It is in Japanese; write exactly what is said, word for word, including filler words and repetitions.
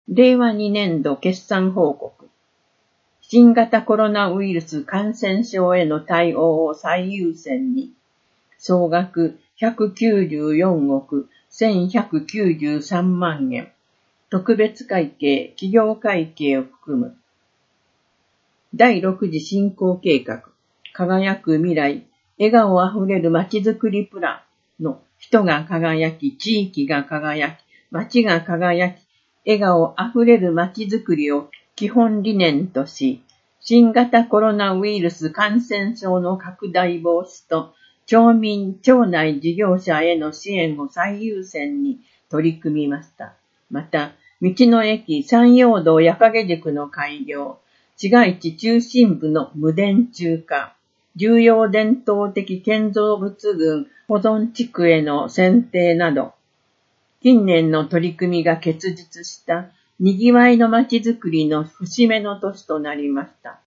れいわにねんど決算報告。新型コロナウイルス感染症への対応を最優先に、総額ひゃくきゅうじゅうよんおくせんひゃくきゅうじゅうさんまんえん、特別会計、企業会計を含む。だいろく次振興計画、輝く未来、笑顔あふれるまちづくりプランの人が輝き、地域が輝き、街が輝き、笑顔あふれるまちづくりを基本理念とし、新型コロナウイルス感染症の拡大防止と町民・町内事業者への支援を最優先に取り組みました。また、道の駅山陽道矢掛宿の開業、市街地中心部の無電柱化、重要伝統的建造物群保存地区への選定など、近年の取り組みが結実した賑わいのまちづくりの節目の年となりました。